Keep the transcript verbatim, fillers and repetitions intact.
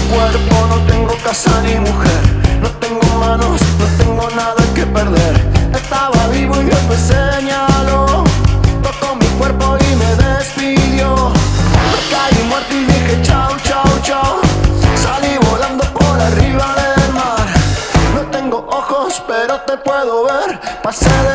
cuerpo, no tengo casa ni mujer. No tengo manos, no tengo nada que perder. Estaba vivo y Dios me señaló, tocó mi cuerpo y me despidió. Me caí muerto y dije chau, chau, chau. Salí volando por arriba del mar. No tengo ojos pero te puedo ver. Pasé